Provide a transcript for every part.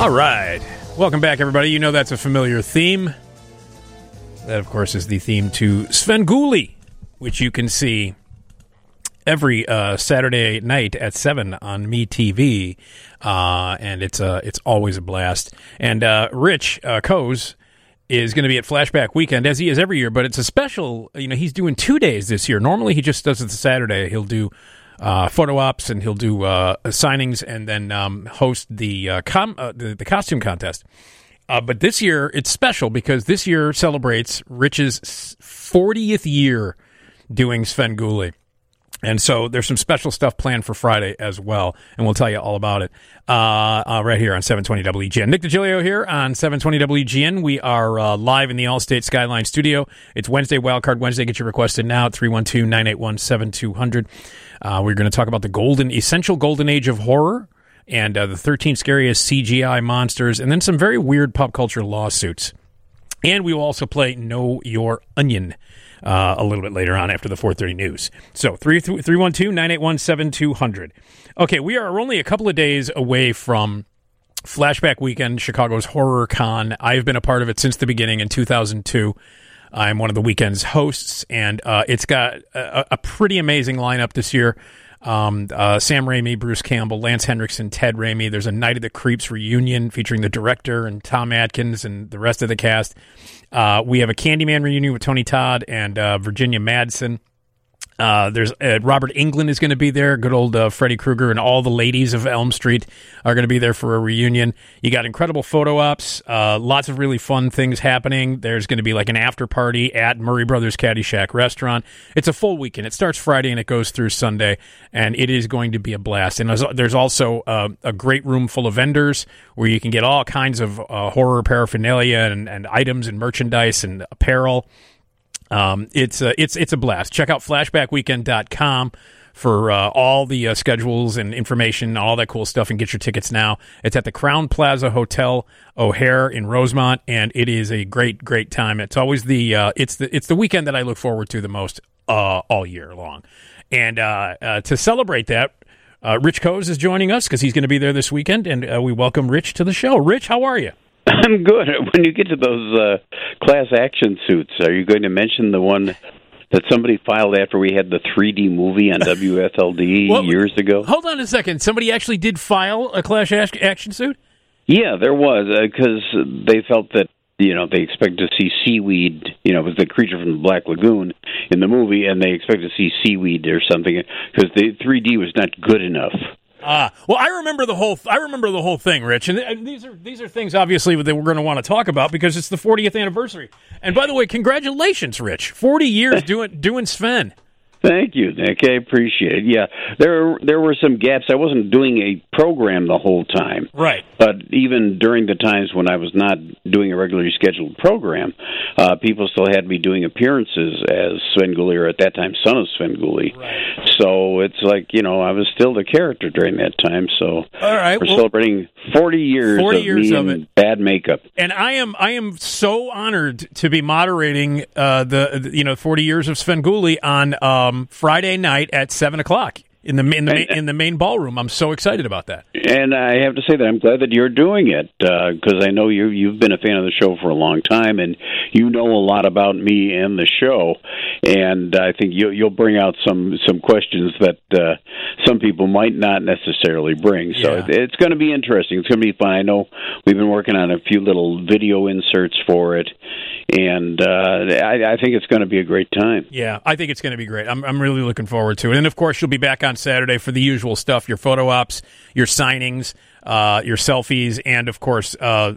All right. Welcome back, everybody. You know that's a familiar theme. That, of course, is the theme to Svengoolie, which you can see every Saturday night at 7 on MeTV. And it's always a blast. And Rich Coase is going to be at Flashback Weekend, as he is every year, but it's a special, he's doing 2 days this year. Normally, he just does it the Saturday. He'll do photo ops, and he'll do signings, and then host the costume contest. But this year, it's special because this year celebrates Rich's 40th year doing Svengoolie. And so there's some special stuff planned for Friday as well, and we'll tell you all about it right here on 720 WGN. Nick DiGilio here on 720 WGN. We are live in the Allstate Skyline studio. It's Wednesday, Wildcard Wednesday. Get your request in now at 312-981-7200. We're going to talk about the essential golden age of horror, and the 13 scariest CGI monsters, and then some very weird pop culture lawsuits. And we will also play Know Your Onion a little bit later on after the 4:30 news. So 312-981-7200. Okay, we're only a couple of days away from Flashback Weekend, Chicago's Horror Con. I've been a part of it since the beginning in 2002. I'm one of the weekend's hosts, and it's got a pretty amazing lineup this year. Sam Raimi, Bruce Campbell, Lance Henriksen, Ted Raimi. There's a Night of the Creeps reunion featuring the director and Tom Atkins and the rest of the cast. We have a Candyman reunion with Tony Todd and Virginia Madsen. There's Robert Englund is going to be there. Good old Freddy Krueger, and all the ladies of Elm Street are going to be there for a reunion. You got incredible photo ops, lots of really fun things happening. There's going to be like an after party at Murray Brothers Caddyshack restaurant. It's a full weekend. It starts Friday and it goes through Sunday, and it is going to be a blast. And there's also a great room full of vendors where you can get all kinds of horror paraphernalia and items and merchandise and apparel. It's a blast. Check out flashbackweekend.com for all the schedules and information, all that cool stuff, and get your tickets now. It's at the Crown Plaza Hotel O'Hare in Rosemont, and it is a great, great time. It's always it's the weekend that I look forward to the most all year long. And to celebrate that, Rich Coase is joining us because he's going to be there this weekend, and we welcome Rich to the show. Rich, how are you? I'm good. When you get to those class action suits, are you going to mention the one that somebody filed after we had the 3D movie on WFLD years ago? Hold on a second. Somebody actually did file a class action suit? Yeah, there was, because they felt that, they expect to see seaweed, it was the creature from the Black Lagoon in the movie, and they expect to see seaweed or something, because the 3D was not good enough. Well, I remember the whole thing, Rich, and these are things obviously that we're going to want to talk about because it's the 40th anniversary. And by the way, congratulations, Rich! 40 years doing Sven. Thank you, Nick. I appreciate it. Yeah, there were some gaps. I wasn't doing a program the whole time. Right. But even during the times when I was not doing a regularly scheduled program, people still had me doing appearances as Svengoolie, or at that time, son of Svengoolie. Right. So it's like, I was still the character during that time. So all right, we're celebrating 40 years of me in bad makeup. And I am so honored to be moderating the 40 years of Svengoolie on Friday night at 7:00 in the main ballroom. I'm so excited about that. And I have to say that I'm glad that you're doing it because I know you've been a fan of the show for a long time, and you know a lot about me and the show. And I think you'll bring out some questions that some people might not necessarily bring. So yeah. It's going to be interesting. It's going to be fun. I know we've been working on a few little video inserts for it, and I think it's going to be a great time. Yeah, I think it's going to be great. I'm really looking forward to it. And of course, you'll be back on Saturday for the usual stuff: your photo ops, your signings, your selfies, and of course,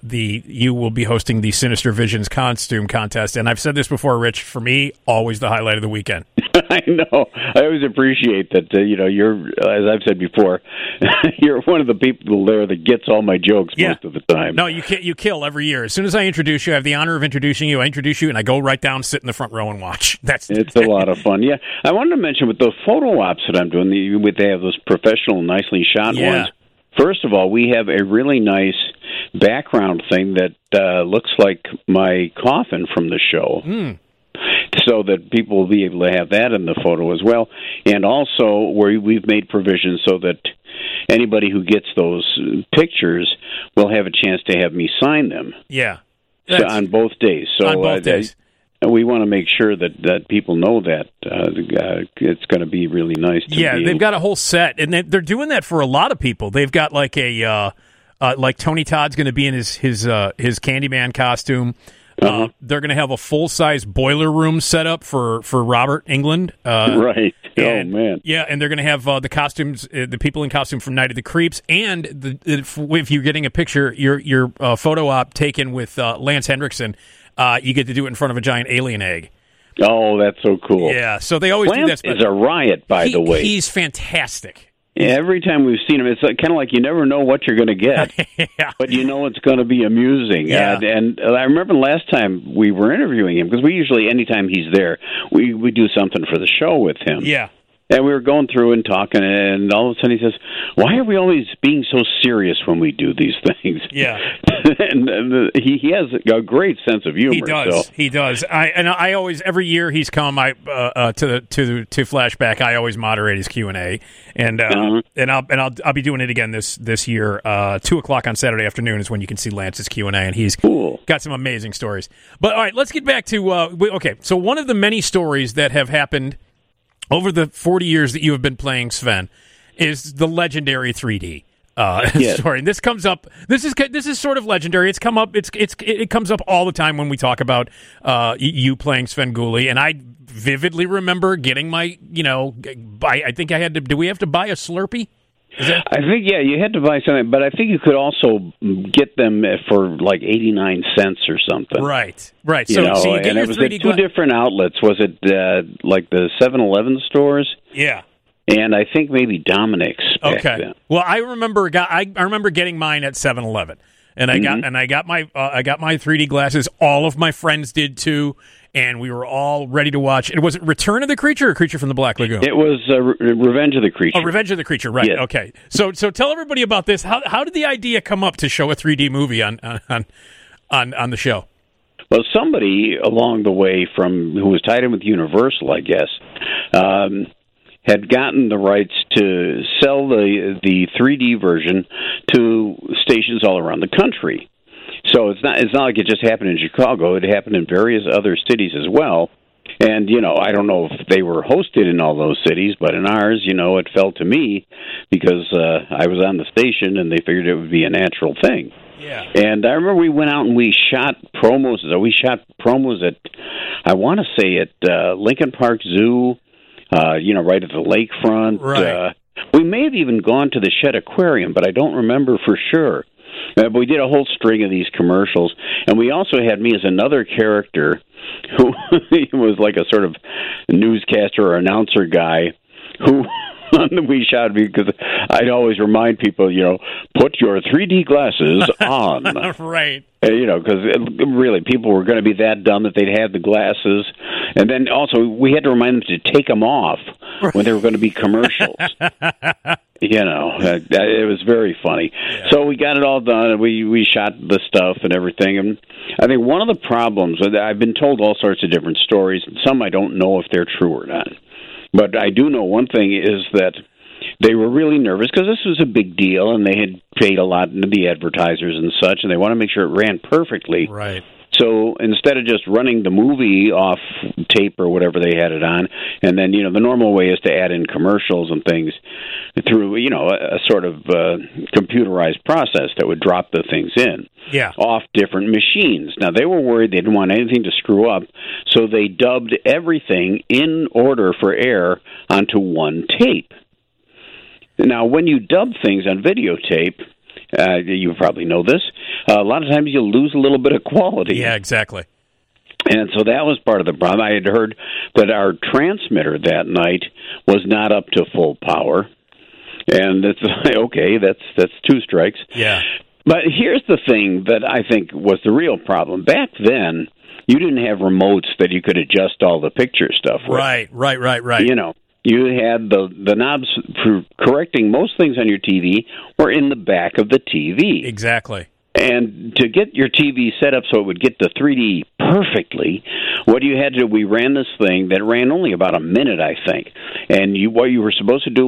you will be hosting the Sinister Visions costume contest. And I've said this before, Rich. For me, always the highlight of the weekend. I know. I always appreciate that. You're, as I've said before, you're one of the people there that gets all my jokes most of the time. No, you kill every year. As soon as I introduce you, I have the honor of introducing you. I introduce you, and I go right down, sit in the front row, and watch. It's a lot of fun. Yeah, I wanted to mention with those photo ops that I'm doing, they have those professional, nicely shot ones. First of all, we have a really nice background thing that looks like my coffin from the show. So that people will be able to have that in the photo as well. And also, where we've made provisions so that anybody who gets those pictures will have a chance to have me sign them. Yeah. So on both days. So on both days. We want to make sure that people know that it's going to be really nice. They've got a whole set, and they're doing that for a lot of people. They've got like like Tony Todd's going to be in his Candyman costume. They're going to have a full-size boiler room set up for Robert Englund. Right. And, oh, man. Yeah, and they're going to have the costumes, the people in costume from Night of the Creeps, and if you're getting a picture, your photo op taken with Lance Hendrickson, you get to do it in front of a giant alien egg. Oh, that's so cool. Yeah, so they always Lance do that. Is a riot, by the way. He's fantastic. Every time we've seen him, it's kind of like you never know what you're going to get, yeah. But you know it's going to be amusing. Yeah. And I remember last time we were interviewing him, because we usually, anytime he's there, we do something for the show with him. Yeah. And we were going through and talking, and all of a sudden he says, "Why are we always being so serious when we do these things?" Yeah, and he has a great sense of humor. He does. So. He does. I always, every year he's come to Flashback, I always moderate his Q&A, and I'll be doing it again this year. 2:00 on Saturday afternoon is when you can see Lance's Q&A, and he's got some amazing stories. But all right, let's get back to okay. So one of the many stories that have happened over the 40 years that you have been playing Sven is the legendary 3D story. And this comes up. This is sort of legendary. It's come up. It comes up all the time when we talk about you playing Svengoolie. And I vividly remember getting my I think I had to. Do we have to buy a Slurpee? I think you had to buy something, but I think you could also get them for like 89 cents or something. Right. So you get and your it was 3D at two different outlets. Was it like the 7-Eleven stores? Yeah. And I think maybe Dominic's. Okay. Then. Well, I remember getting mine at 7-Eleven, and I got my 3D glasses. All of my friends did too. And we were all ready to watch. Was it Return of the Creature or Creature from the Black Lagoon? It was Revenge of the Creature. Oh, Revenge of the Creature, right. Yes. Okay. So tell everybody about this. How did the idea come up to show a 3D movie on the show? Well, somebody along the way who was tied in with Universal, I guess, had gotten the rights to sell the 3D version to stations all around the country. So it's not like it just happened in Chicago. It happened in various other cities as well. And, I don't know if they were hosted in all those cities, but in ours, it fell to me because I was on the station and they figured it would be a natural thing. Yeah. And I remember we went out and we shot promos. We shot promos at, I want to say at Lincoln Park Zoo, right at the lakefront. Right. We may have even gone to the Shedd Aquarium, but I don't remember for sure. But we did a whole string of these commercials, and we also had me as another character who was like a sort of newscaster or announcer guy who we shot because I'd always remind people, put your 3D glasses on. Right. Because really people were going to be that dumb that they'd have the glasses. And then also we had to remind them to take them off when they were going to be commercials. It was very funny. Yeah. So we got it all done, and we shot the stuff and everything. And I think one of the problems, I've been told all sorts of different stories, and some I don't know if they're true or not. But I do know one thing is that they were really nervous because this was a big deal, and they had paid a lot to the advertisers and such, and they want to make sure it ran perfectly. Right. So instead of just running the movie off tape or whatever they had it on, and then, the normal way is to add in commercials and things through, a sort of computerized process that would drop the things in off different machines. Now, they were worried they didn't want anything to screw up, so they dubbed everything in order for air onto one tape. Now, when you dub things on videotape, you probably know this, a lot of times you lose a little bit of quality. Yeah, exactly. And so that was part of the problem. I had heard that our transmitter that night was not up to full power. And it's okay, that's two strikes. Yeah. But here's the thing that I think was the real problem. Back then, you didn't have remotes that you could adjust all the picture stuff with. Right. You had the knobs for correcting most things on your TV were in the back of the TV. Exactly. And to get your TV set up so it would get the 3D perfectly, what you had to do, we ran this thing that ran only about a minute, I think. And what you were supposed to do was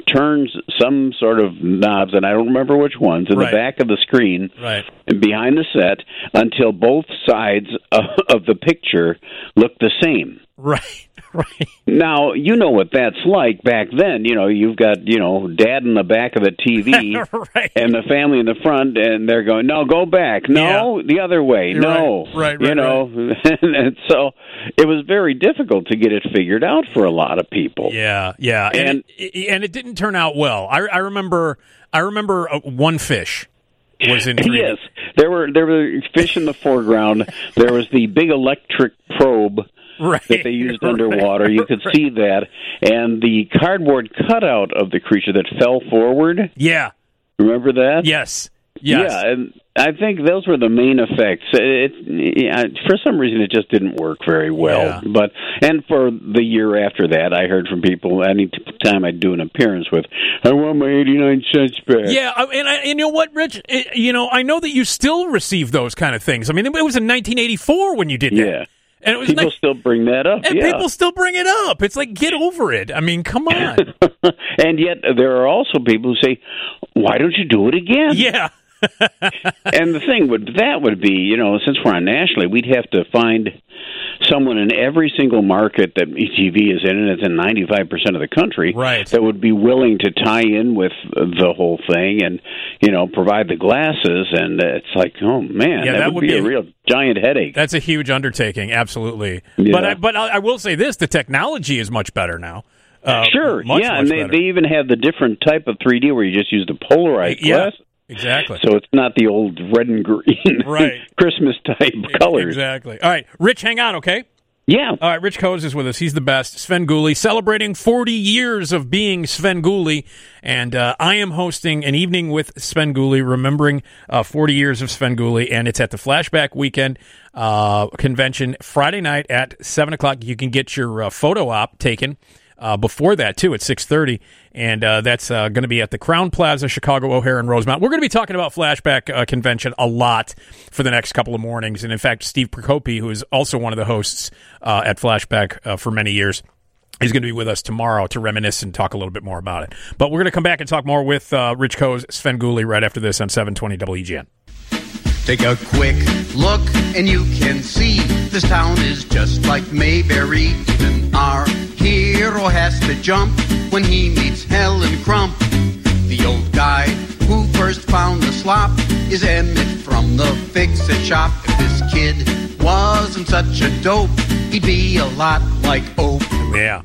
turns some sort of knobs, and I don't remember which ones, in the back of the screen and behind the set until both sides of the picture look the same. Right. Now, you know what that's like back then. You've got, Dad in the back of the TV and the family in the front, and they're going, no, go back. No, the other way. You're no. Right. And so it was very difficult to get it figured out for a lot of people. Yeah. And it didn't turn out well. I remember one fish was in 3D. Yes. There were fish in the foreground. There was the big electric probe that they used underwater. You could see that. And the cardboard cutout of the creature that fell forward. Yeah. Remember that? Yes. Yeah, and I think those were the main effects. For some reason, it just didn't work very well. Yeah. And for the year after that, I heard from people any time I'd do an appearance with, I want my 89 cents back. Yeah, and you know what, Rich? I know that you still receive those kind of things. I mean, it was in 1984 when you did that. Yeah. And it was people still bring that up. And people still bring it up. It's like, get over it. I mean, come on. And yet, there are also people who say, why don't you do it again? Yeah. And the thing would be, since we're on nationally, we'd have to find someone in every single market that ETV is in, and it's in 95% of the country, that would be willing to tie in with the whole thing and, provide the glasses. And it's like, oh, man, that would be a real giant headache. That's a huge undertaking, absolutely. Yeah. But I will say this, the technology is much better now. Sure, and they even have the different type of 3D where you just use the polarized glass. Exactly. So it's not the old red and green Christmas type colors. Exactly. All right, Rich, hang on, okay? Yeah. All right, Rich Koz is with us. He's the best. Svengoolie, celebrating 40 years of being Svengoolie. And I am hosting an evening with Svengoolie, remembering 40 years of Svengoolie. And it's at the Flashback Weekend convention Friday night at 7 o'clock. You can get your photo op taken before that, too, at 6:30. And that's going to be at the Crown Plaza, Chicago, O'Hare, and Rosemount. We're going to be talking about Flashback Convention a lot for the next couple of mornings. And, in fact, Steve Prokopi, who is also one of the hosts at Flashback for many years, is going to be with us tomorrow to reminisce and talk a little bit more about it. But we're going to come back and talk more with Rich Koz, Svengoolie, right after this on 720 WGN. Take a quick look and you can see this town is just like Mayberry. Even our hero has to jump when he meets Helen Crump. The old guy who first found the slop is Emmett from the Fix-It Shop. If this kid wasn't such a dope, he'd be a lot like Ope. Yeah.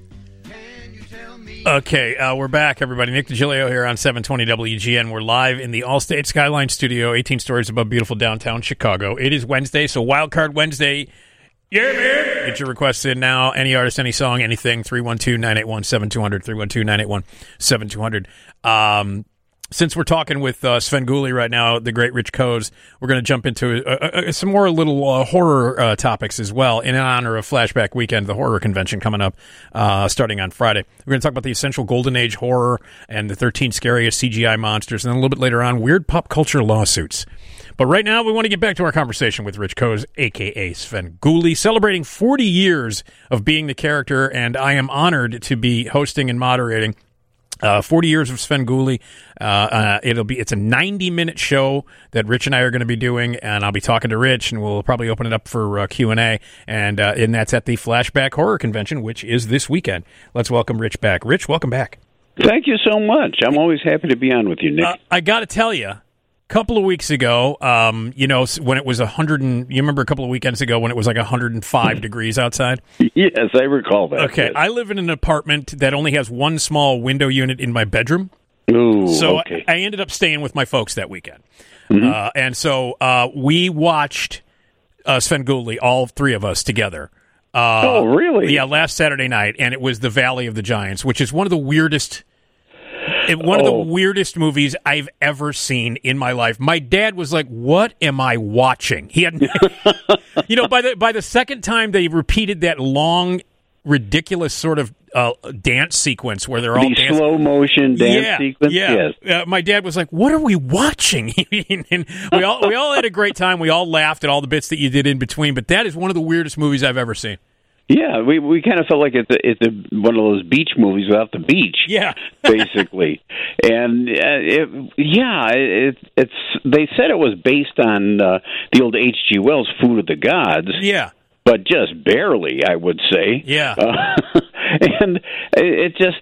Okay, we're back, everybody. Nick DiGilio here on 720 WGN. We're live in the Allstate Skyline Studio, 18 stories above beautiful downtown Chicago. It is Wednesday, so Wildcard Wednesday. Yeah, man! Get your requests in now. Any artist, any song, anything. 312-981-7200, 312-981-7200. Since we're talking with Svengoolie right now, the great Rich Koz, we're going to jump into some more little horror topics as well in honor of Flashback Weekend, the horror convention coming up starting on Friday. We're going to talk about the essential Golden Age horror and the 13 scariest CGI monsters, and then a little bit later on, weird pop culture lawsuits. But right now, we want to get back to our conversation with Rich Koz, a.k.a. Svengoolie, celebrating 40 years of being the character, and I am honored to be hosting and moderating 40 years of Svengoolie. It's a 90-minute show that Rich and I are going to be doing, and I'll be talking to Rich, and we'll probably open it up for Q&A, and that's at the Flashback Horror Convention, which is this weekend. Let's welcome Rich back. Rich, welcome back. Thank you so much. I'm always happy to be on with you, Nick. I got to tell you, a couple of weeks ago, when it was 100, you remember a couple of weekends ago when it was like 105 degrees outside? Yes, I recall that. Okay, yes. I live in an apartment that only has one small window unit in my bedroom. Ooh, so okay. I ended up staying with my folks that weekend. Mm-hmm. And so we watched Svengoolie, all three of us together. Oh, really? Yeah, last Saturday night, and it was The Valley of the Giants, which is one of the weirdest movies I've ever seen in my life. My dad was like, "What am I watching?" He had, by the second time they repeated that long, ridiculous sort of dance sequence where they're all dancing. Slow motion dance sequence. Yeah. Yes. My dad was like, "What are we watching?" And we all had a great time. We all laughed at all the bits that you did in between. But that is one of the weirdest movies I've ever seen. Yeah, we kind of felt like it's one of those beach movies without the beach. Yeah. Basically. And it's they said it was based on the old H.G. Wells' Food of the Gods. Yeah. But just barely, I would say. Yeah. And it just,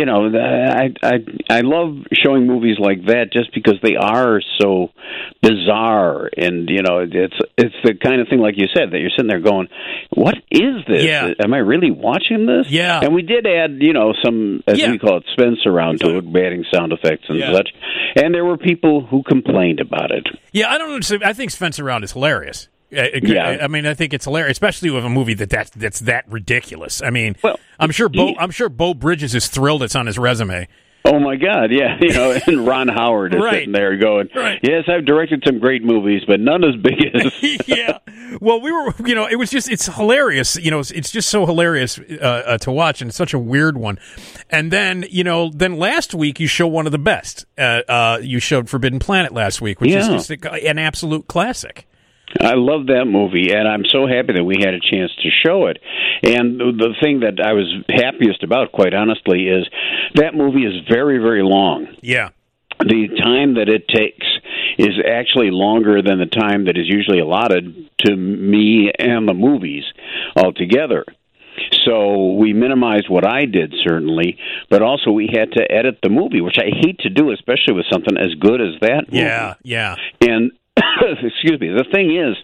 I love showing movies like that just because they are so bizarre, and it's the kind of thing, like you said, that you're sitting there going, "What is this? Yeah. Am I really watching this?" Yeah. And we did add, some, as we call it, Spence around to it, adding sound effects and such. And there were people who complained about it. Yeah, I don't understand. I think Spence around is hilarious. I mean, I think it's hilarious, especially with a movie that's that ridiculous. I mean, I'm sure Beau Bridges is thrilled it's on his resume. Oh my God, yeah, and Ron Howard is sitting there going, "Yes, I've directed some great movies, but none as big as." Yeah, well, we were, it's hilarious. It's just so hilarious to watch, and it's such a weird one. And then, then last week you show one of the best. You showed Forbidden Planet last week, which is just an absolute classic. I love that movie, and I'm so happy that we had a chance to show it. And the thing that I was happiest about, quite honestly, is that movie is very, very long. Yeah. The time that it takes is actually longer than the time that is usually allotted to me and the movies altogether. So we minimized what I did, certainly, but also we had to edit the movie, which I hate to do, especially with something as good as that movie. Yeah. And excuse me. The thing is,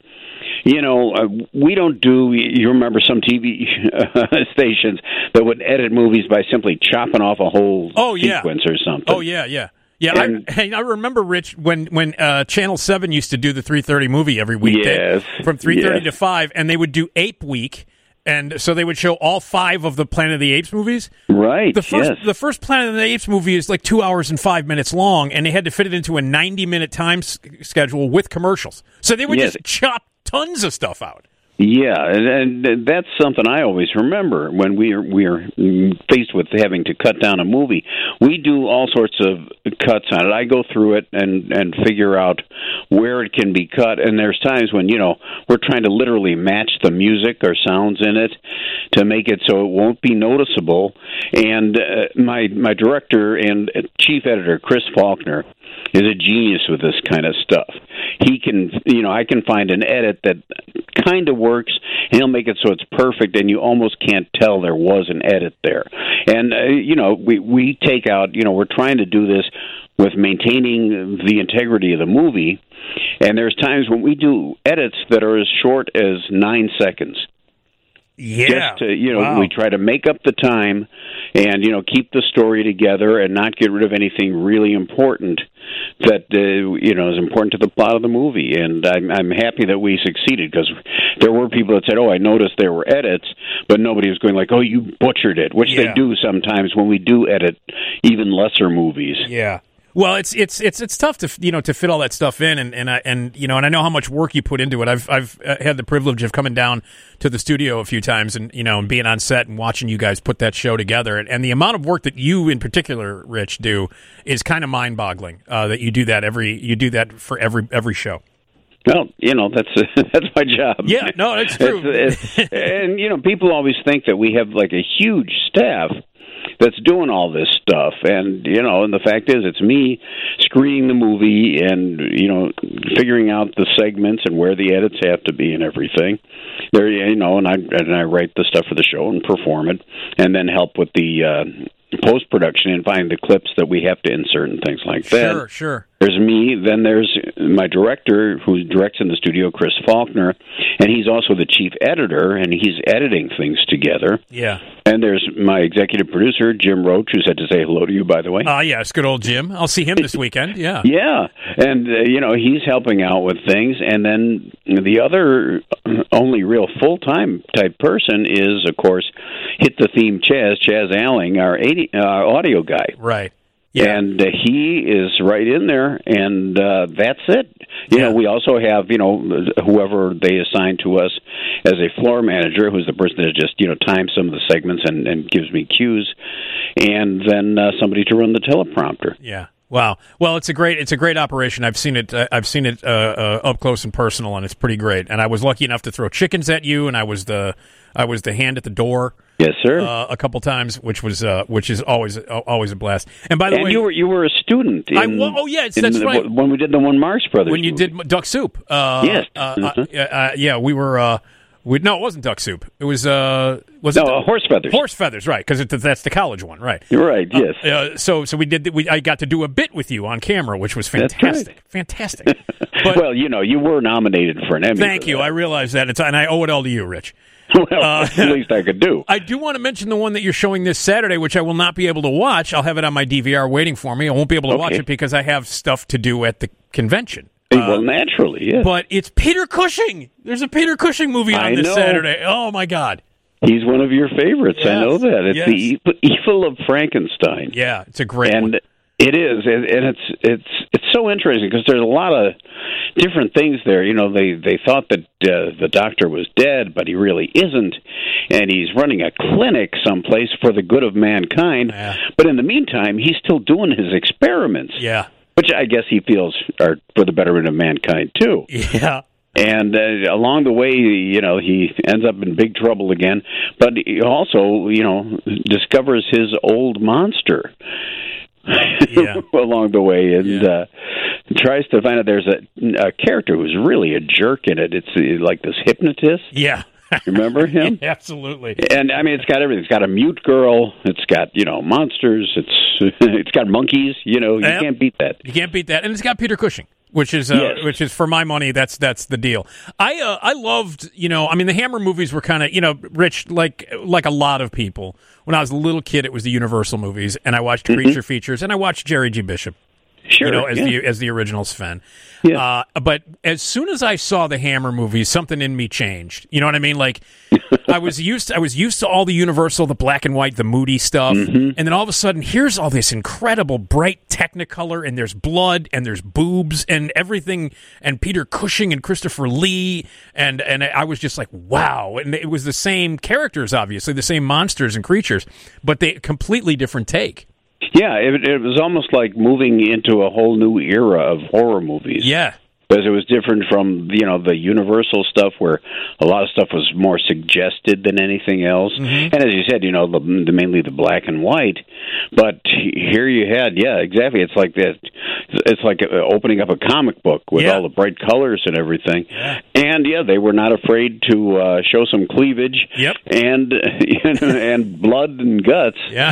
we don't do. You remember some TV stations that would edit movies by simply chopping off a whole sequence or something. Oh yeah. And, I remember, Rich, when Channel 7 used to do the 3:30 movie every weekday from 3:30 to 5, and they would do Ape Week. And so they would show all 5 of the Planet of the Apes movies. Right. The first Planet of the Apes movie is like 2 hours and 5 minutes long, and they had to fit it into a 90-minute time schedule with commercials. So they would just chop tons of stuff out. Yeah, and that's something I always remember when we are faced with having to cut down a movie. We do all sorts of cuts on it. I go through it and figure out where it can be cut, and there's times when, we're trying to literally match the music or sounds in it to make it so it won't be noticeable. And my director and chief editor, Chris Faulkner, is a genius with this kind of stuff. He can, I can find an edit that kind of works, and he'll make it so it's perfect, and you almost can't tell there was an edit there. And, we take out, we're trying to do this with maintaining the integrity of the movie, and there's times when we do edits that are as short as 9 seconds. Yeah. Just to, we try to make up the time and, keep the story together and not get rid of anything really important that, is important to the plot of the movie. And I'm happy that we succeeded, because there were people that said, "Oh, I noticed there were edits," but nobody was going like, "Oh, you butchered it," which they do sometimes when we do edit even lesser movies. Yeah. Well, it's tough to to fit all that stuff in, and I know how much work you put into it. I've had the privilege of coming down to the studio a few times, and and being on set and watching you guys put that show together, and the amount of work that you in particular, Rich, do is kind of mind-boggling. That you do that for every show. Well, that's my job. Yeah, no, that's true. And people always think that we have like a huge staff that's doing all this stuff, and and the fact is, it's me screening the movie and figuring out the segments and where the edits have to be and everything. There, and I write the stuff for the show and perform it, and then help with the post-production and find the clips that we have to insert and things like that. Sure. There's me, then there's my director who directs in the studio, Chris Faulkner, and he's also the chief editor, and he's editing things together. Yeah. And there's my executive producer, Jim Roach, who's had to say hello to you, by the way. Yes, good old Jim. I'll see him this weekend, yeah. Yeah, and, he's helping out with things, and then the other only real full-time type person is, of course, Hit the Theme Chaz Alling, our audio guy. Right. Yeah. And he is right in there, and that's it. We also have, whoever they assign to us as a floor manager, who's the person that just, times some of the segments and gives me cues, and then somebody to run the teleprompter. Yeah. Wow. Well, it's a great operation. I've seen it up close and personal, and it's pretty great. And I was lucky enough to throw chickens at you, and I was the hand at the door. Yes, sir. A couple times, which is always a blast. And by the way, you were a student. That's right. When we did the one Marx Brothers. When you did Duck Soup. Yes. We were. No, it wasn't Duck Soup. It was Horse Feathers. Horse Feathers, right? Because that's the college one, right? You're right. Yes. So I got to do a bit with you on camera, which was fantastic. Right. Fantastic. But, well, you were nominated for an Emmy. Thank you. I realize that, and I owe it all to you, Rich. Well, that's the least I could do. I do want to mention the one that you're showing this Saturday, which I will not be able to watch. I'll have it on my DVR waiting for me. I won't be able to watch it because I have stuff to do at the convention. Well, naturally, yes. But it's Peter Cushing. There's a Peter Cushing movie on this Saturday. Oh, my God. He's one of your favorites. Yes. I know that. It's the Evil of Frankenstein. Yeah, it's a great one. It is, and it's so interesting because there's a lot of different things there. They thought that the doctor was dead, but he really isn't, and he's running a clinic someplace for the good of mankind. Yeah. But in the meantime, he's still doing his experiments. Yeah. Which I guess he feels are for the betterment of mankind, too. Yeah. And along the way, he ends up in big trouble again. But he also, discovers his old monster along the way. And tries to find out there's a character who's really a jerk in it. It's like this hypnotist. Yeah. Remember him? Absolutely. And I mean, it's got everything. It's got a mute girl. It's got monsters. It's got monkeys. You can't beat that. You can't beat that. And it's got Peter Cushing, which is for my money. That's the deal. I loved the Hammer movies were kind of Rich, like a lot of people. When I was a little kid, it was the Universal movies, and I watched Creature Features, and I watched Jerry G. Bishop. Sure, as the original Sven. Yeah. But as soon as I saw the Hammer movies, something in me changed. You know what I mean? Like I was used to all the Universal, the black and white, the moody stuff, and then all of a sudden, here's all this incredible bright Technicolor, and there's blood, and there's boobs, and everything, and Peter Cushing and Christopher Lee, and I was just like, wow! And it was the same characters, obviously, the same monsters and creatures, but they completely different take. Yeah, it was almost like moving into a whole new era of horror movies. Yeah. Because it was different from, the Universal stuff where a lot of stuff was more suggested than anything else. And as you said, mainly the black and white. But here you had, exactly. It's like that. It's like opening up a comic book with all the bright colors and everything. Yeah. And, they were not afraid to show some cleavage and and blood and guts. Yeah.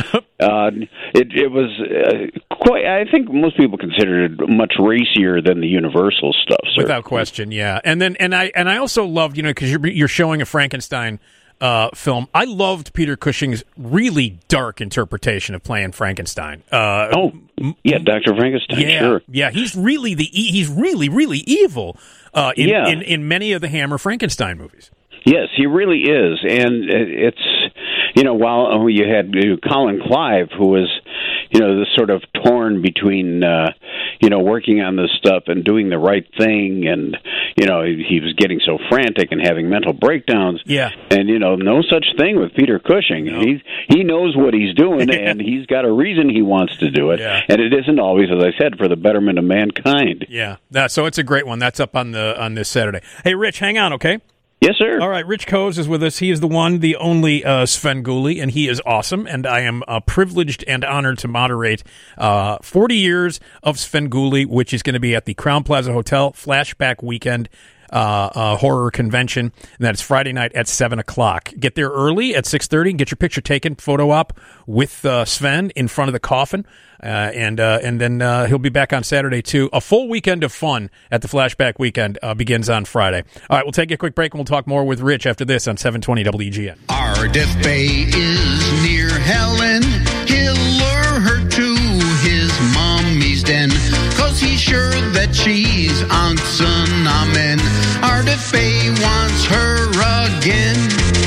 It was quite, I think most people considered it much racier than the Universal stuff. Without question, yeah. And I also loved, because you're showing a Frankenstein film. I loved Peter Cushing's really dark interpretation of playing Frankenstein. Dr. Frankenstein. Yeah, sure. Yeah, he's really really evil in many of the Hammer Frankenstein movies. Yes, he really is, and it's while you had Colin Clive, who was sort of torn between working on this stuff and doing the right thing, and he was getting so frantic and having mental breakdowns. Yeah, and no such thing with Peter Cushing. No. He knows what he's doing, and he's got a reason he wants to do it, and it isn't always, as I said, for the betterment of mankind. Yeah, so it's a great one. That's up on this Saturday. Hey, Rich, hang on, okay? Yes, sir. All right, Rich Coase is with us. He is the one, the only Svengoolie, and he is awesome, and I am privileged and honored to moderate 40 years of Svengoolie, which is going to be at the Crowne Plaza Hotel Flashback Weekend horror convention, and that's Friday night at 7 o'clock. Get there early at 6:30 and get your picture taken, photo op with Sven in front of the coffin, and then he'll be back on Saturday too. A full weekend of fun at the Flashback Weekend begins on Friday. All right, we'll take a quick break and we'll talk more with Rich after this on 720 WGN. Our death bay is near Helen. He'll lure her to his mommy's den, 'cause he's sure that she's Amen. Our death bay wants her again.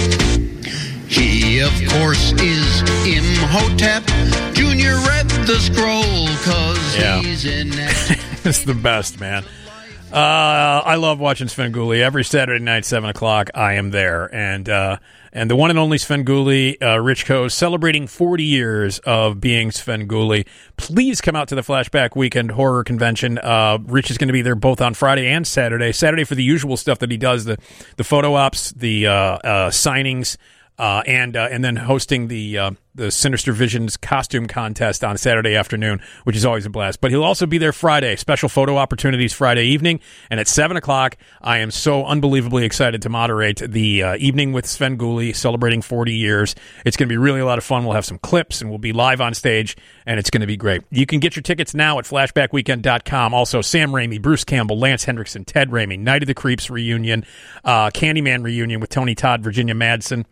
He, of course, is Imhotep. Junior read the scroll 'cause he's in it. It's the best, man. I love watching Svengoolie every Saturday night, 7 o'clock. I am there, and and the one and only Svengoolie, Rich Koz, celebrating 40 years of being Svengoolie. Please come out to the Flashback Weekend Horror Convention. Rich is going to be there both on Friday and Saturday. Saturday for the usual stuff that he does, the photo ops, the signings, and then hosting the Sinister Visions costume contest on Saturday afternoon, which is always a blast. But he'll also be there Friday, special photo opportunities Friday evening, and at 7 o'clock, I am so unbelievably excited to moderate the evening with Svengoolie, celebrating 40 years. It's going to be really a lot of fun. We'll have some clips, and we'll be live on stage, and it's going to be great. You can get your tickets now at flashbackweekend.com. Also, Sam Raimi, Bruce Campbell, Lance Hendrickson, Ted Raimi, Night of the Creeps reunion, Candyman reunion with Tony Todd, Virginia Madsen.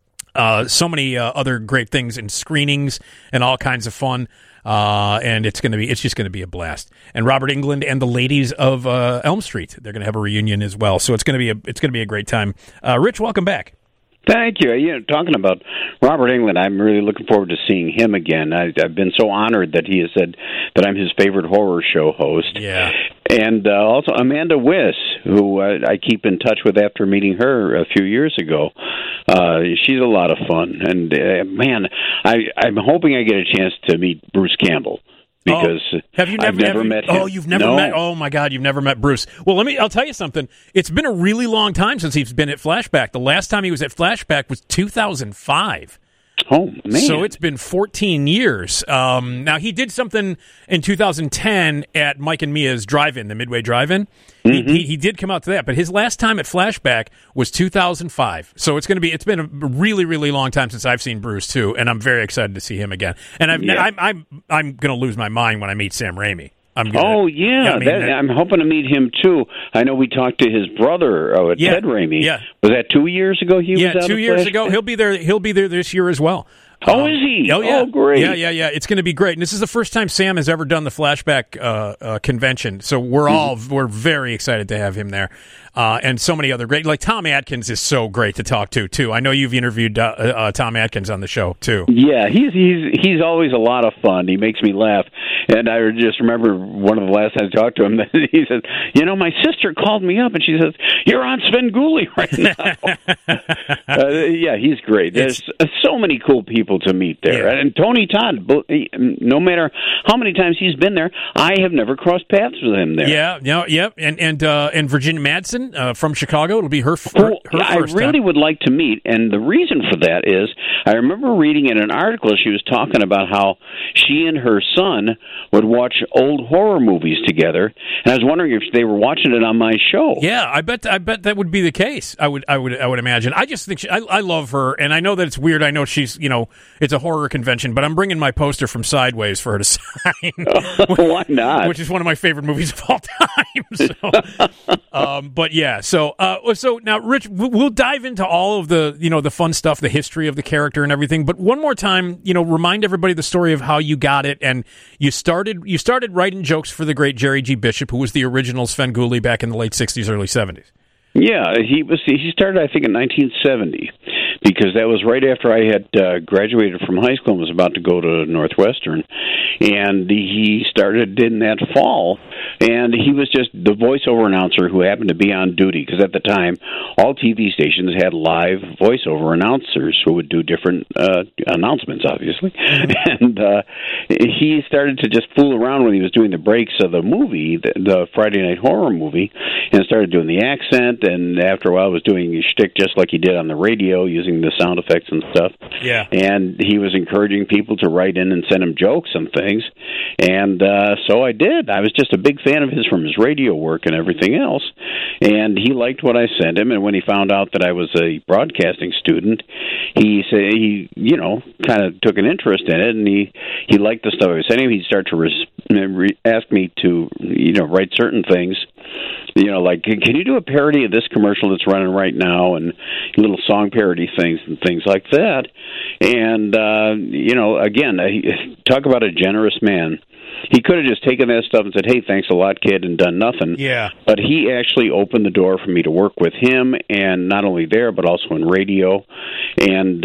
So many other great things and screenings and all kinds of fun, and it's just going to be a blast. And Robert Englund and the ladies of Elm Street, they're going to have a reunion as well. So it's going to be a great time. Rich, welcome back. Thank you. Talking about Robert Englund, I'm really looking forward to seeing him again. I've been so honored that he has said that I'm his favorite horror show host. Yeah. And also Amanda Wyss, who I keep in touch with after meeting her a few years ago. She's a lot of fun. And, man, I'm hoping I get a chance to meet Bruce Campbell. Because I've never met him. Oh, you've never met? Oh my God, you've never met Bruce. Well, I'll tell you something. It's been a really long time since he's been at Flashback. The last time he was at Flashback was 2005. Oh, man. So it's been 14 years. Now, he did something in 2010 at Mike and Mia's drive-in, the Midway drive-in. Mm-hmm. He did come out to that, but his last time at Flashback was 2005. So it's been a really, really long time since I've seen Bruce, too, and I'm very excited to see him again. And I'm going to lose my mind when I meet Sam Raimi. I'm hoping to meet him too. I know we talked to his brother, Ted Raimi. Yeah. Was that 2 years ago? He was out 2 years ago. He'll be there this year as well. Oh, is he? Oh, yeah. Oh, great. Yeah. It's going to be great. And this is the first time Sam has ever done the Flashback convention. So we're very excited to have him there. And so many other great, like Tom Atkins is so great to talk to, too. I know you've interviewed Tom Atkins on the show, too. Yeah, he's always a lot of fun. He makes me laugh. And I just remember one of the last times I talked to him, he said, my sister called me up and she says, "You're on Svengoolie right now." Yeah, he's great. There's so many cool people to meet there. Yeah. And Tony Todd, no matter how many times he's been there, I have never crossed paths with him there. Yeah. And Virginia Madsen from Chicago, it'll be her first I really would like to meet, and the reason for that is I remember reading in an article she was talking about how she and her son would watch old horror movies together, and I was wondering if they were watching it on my show. Yeah, I bet that would be the case. I would imagine. I just think I love her, and I know that it's weird. I know she's it's a horror convention, but I'm bringing my poster from Sideways for her to sign. Why not? Which is one of my favorite movies of all time. But yeah, so now, Rich, we'll dive into all of the the fun stuff, the history of the character and everything. But one more time, remind everybody the story of how you got it, and you started writing jokes for the great Jerry G. Bishop, who was the original Svengoolie back in the late '60s, early '70s. Yeah, he started, I think, in 1970, because that was right after I had graduated from high school and was about to go to Northwestern, and he started in that fall, and he was just the voiceover announcer who happened to be on duty, because at the time, all TV stations had live voiceover announcers who would do different announcements, obviously, and he started to just fool around when he was doing the breaks of the movie, the Friday Night Horror movie, and started doing the accent. And after a while, was doing his shtick just like he did on the radio, using the sound effects and stuff. Yeah. And he was encouraging people to write in and send him jokes and things. And so I did. I was just a big fan of his from his radio work and everything else. And he liked what I sent him. And when he found out that I was a broadcasting student, he said he kind of took an interest in it, and he liked the stuff I was sending him. He'd start to ask me to write certain things. Like, can you do a parody of this commercial that's running right now, and little song parody things and things like that. And, again, talk about a generous man. He could have just taken that stuff and said, "Hey, thanks a lot, kid," and done nothing. Yeah. But he actually opened the door for me to work with him, and not only there, but also in radio. And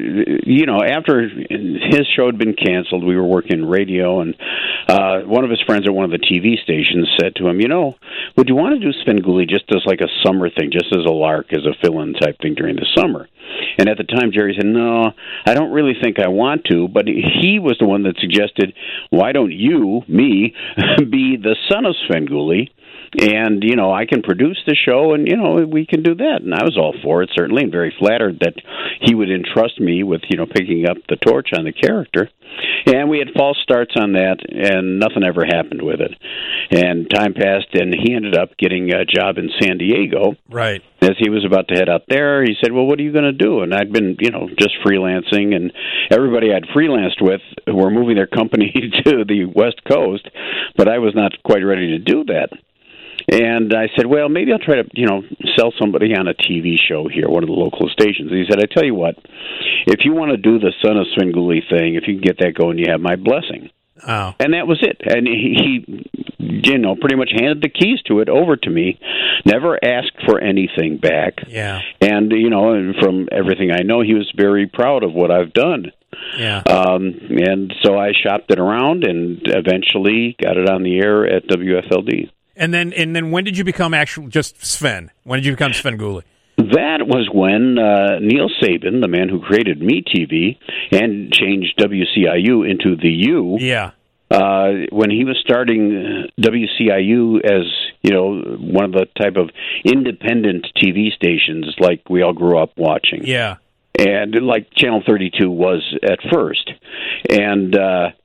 after his show had been canceled, we were working in radio, and one of his friends at one of the TV stations said to him, "Would you want to do Svengoolie just as like a summer thing, just as a lark, as a fill-in type thing during the summer?" And at the time, Jerry said, "No, I don't really think I want to." But he was the one that suggested, "Why don't you, me, be the son of Svengoolie? And, I can produce the show, and, we can do that." And I was all for it, certainly, and very flattered that he would entrust me with, picking up the torch on the character. And we had false starts on that, and nothing ever happened with it. And time passed, and he ended up getting a job in San Diego. Right. As he was about to head out there, he said, "Well, what are you going to do?" And I'd been, just freelancing, and everybody I'd freelanced with were moving their company to the West Coast, but I was not quite ready to do that. And I said, "Well, maybe I'll try to, sell somebody on a TV show here, one of the local stations." And he said, "I tell you what, if you want to do the Son of Svengoolie thing, if you can get that going, you have my blessing." Oh. And that was it. And he pretty much handed the keys to it over to me, never asked for anything back. Yeah. And, from everything I know, he was very proud of what I've done. Yeah. And so I shopped it around and eventually got it on the air at WFLD. And then when did you become just Sven? When did you become Svengoolie? That was when Neil Sabin, the man who created MeTV and changed WCIU into the U, when he was starting WCIU as, one of the type of independent TV stations like we all grew up watching. Yeah. And like Channel 32 was at first. And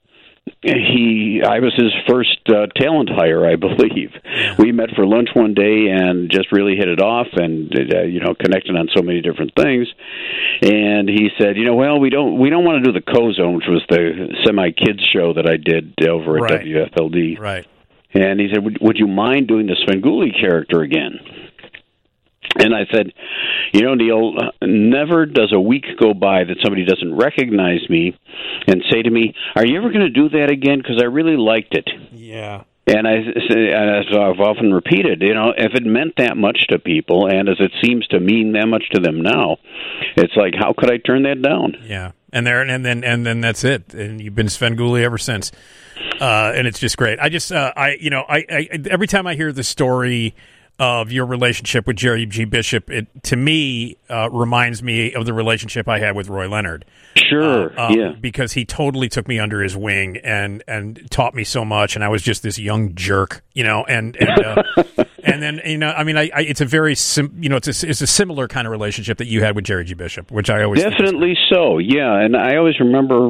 I was his first talent hire, I believe. We met for lunch one day and just really hit it off, and connected on so many different things. And he said, "Well, we don't want to do the Co-Zone, which was the semi-kids show that I did over at WFLD." Right. And he said, "Would you mind doing the Svengoolie character again?" And I said, "Neil, never does a week go by that somebody doesn't recognize me and say to me, 'Are you ever going to do that again? Because I really liked it.'" Yeah. And I've often repeated, if it meant that much to people, and as it seems to mean that much to them now, it's like, how could I turn that down? Yeah. And then that's it. And you've been Svengoolie ever since. And it's just great. I just, every time I hear the story of your relationship with Jerry G. Bishop, it to me reminds me of the relationship I had with Roy Leonard. Sure, yeah. Because he totally took me under his wing and taught me so much, and I was just this young jerk, and then it's a very it's a similar kind of relationship that you had with Jerry G. Bishop, which I always definitely so, yeah. And I always remember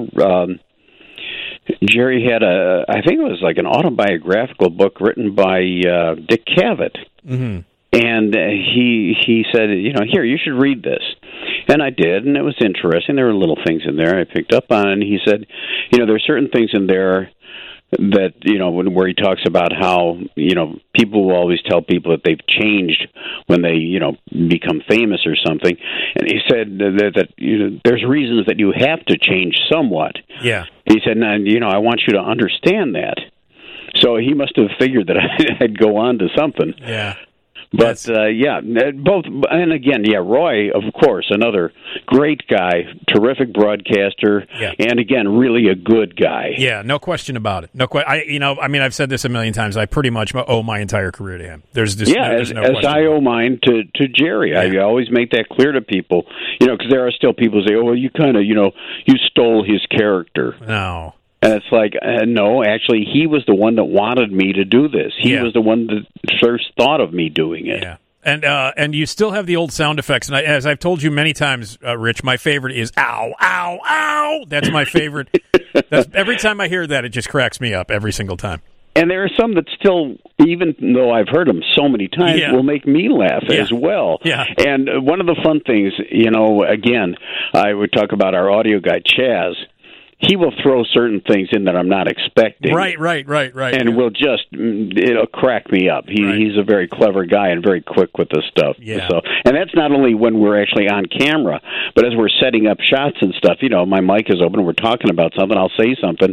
Jerry had I think it was like an autobiographical book written by Dick Cavett. Mm-hmm. And he said, "Here, you should read this." And I did, and it was interesting. There were little things in there I picked up on. And he said, there are certain things in there that, where he talks about how, people will always tell people that they've changed when they, become famous or something. And he said that there's reasons that you have to change somewhat. Yeah. He said, I want you to understand that. So he must have figured that I'd go on to something. Yeah. But, both, and again, Roy, of course, another great guy, terrific broadcaster, and again, really a good guy. Yeah, no question about it. I've said this a million times. I pretty much owe my entire career to him. There's no question. As I owe mine to Jerry. Yeah. I always make that clear to people, because there are still people who say, "Oh, well, you kind of, you stole his character." No. And it's like, no, actually, he was the one that wanted me to do this. He was the one that first thought of me doing it. Yeah. And you still have the old sound effects. And as I've told you many times, Rich, my favorite is "ow, ow, ow." That's my favorite. Every time I hear that, it just cracks me up every single time. And there are some that still, even though I've heard them so many times, will make me laugh as well. Yeah. And one of the fun things, again, I would talk about our audio guy, Chaz. he will throw certain things in that I'm not expecting. Right. And will just, it'll crack me up. He's a very clever guy and very quick with this stuff. Yeah. So, and that's not only when we're actually on camera, but as we're setting up shots and stuff. My mic is open and we're talking about something. I'll say something,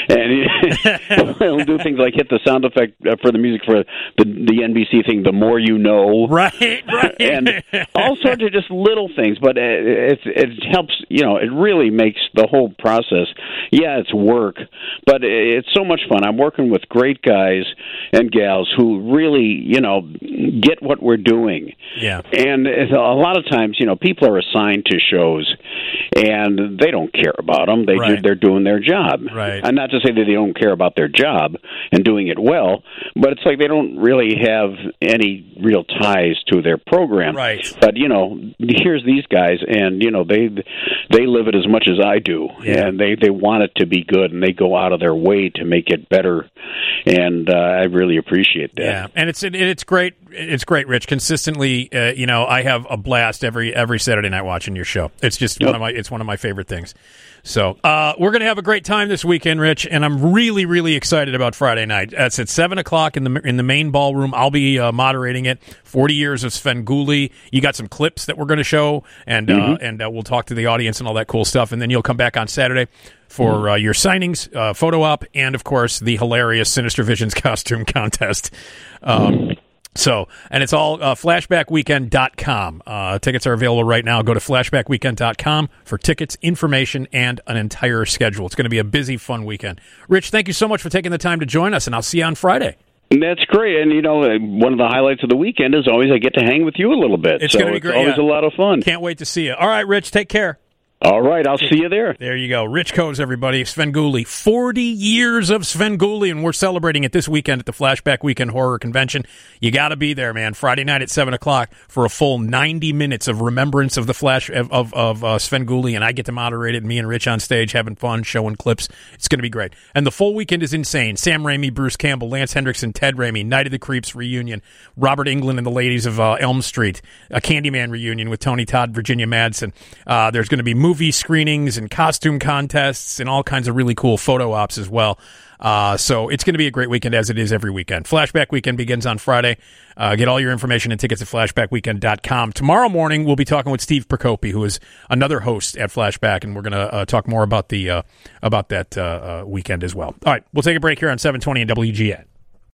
and he'll do things like hit the sound effect for the music for the NBC thing, The More You Know. Right. And all sorts of just little things, but it helps, it really makes the whole process. Yeah, it's work, but it's so much fun. I'm working with great guys and gals who really, get what we're doing. Yeah. And a lot of times, people are assigned to shows, and they don't care about them. They're doing their job. Right. And not to say that they don't care about their job and doing it well, but it's like they don't really have any real ties to their program. Right. But here's these guys, and they live it as much as I do, and they want it to be good, and they go out of their way to make it better, and I really appreciate that. Yeah, and it's great. It's great, Rich. Consistently, I have a blast every Saturday night watching your show. It's just one of my favorite things. So we're going to have a great time this weekend, Rich, and I'm really, really excited about Friday night. It's at 7:00 in the main ballroom. I'll be moderating it. 40 years of Svengoolie. You got some clips that we're going to show, and we'll talk to the audience and all that cool stuff. And then you'll come back on Saturday for your signings, photo op, and of course the hilarious Sinister Visions costume contest. And it's all flashbackweekend.com. Tickets are available right now. Go to flashbackweekend.com for tickets, information, and an entire schedule. It's going to be a busy, fun weekend. Rich, thank you so much for taking the time to join us, and I'll see you on Friday. That's great. And, one of the highlights of the weekend is always I get to hang with you a little bit. It's going to be great. It's always a lot of fun. Can't wait to see you. All right, Rich, take care. All right, I'll see you there. There you go. Rich Coes, everybody. Svengoolie. 40 years of Svengoolie, and we're celebrating it this weekend at the Flashback Weekend Horror Convention. You got to be there, man. Friday night at 7:00 for a full 90 minutes of remembrance of the Flash of Svengoolie, and I get to moderate it, me and Rich on stage having fun, showing clips. It's going to be great. And the full weekend is insane. Sam Raimi, Bruce Campbell, Lance Hendrickson, Ted Raimi, Night of the Creeps reunion, Robert Englund and the Ladies of Elm Street, a Candyman reunion with Tony Todd, Virginia Madsen. There's going to be movie screenings and costume contests and all kinds of really cool photo ops as well. So it's going to be a great weekend, as it is every weekend. Flashback Weekend begins on Friday. Get all your information and tickets at flashbackweekend.com. Tomorrow morning, we'll be talking with Steve Procopi, who is another host at Flashback, and we're going to talk more about that weekend as well. All right, we'll take a break here on 720 and WGN.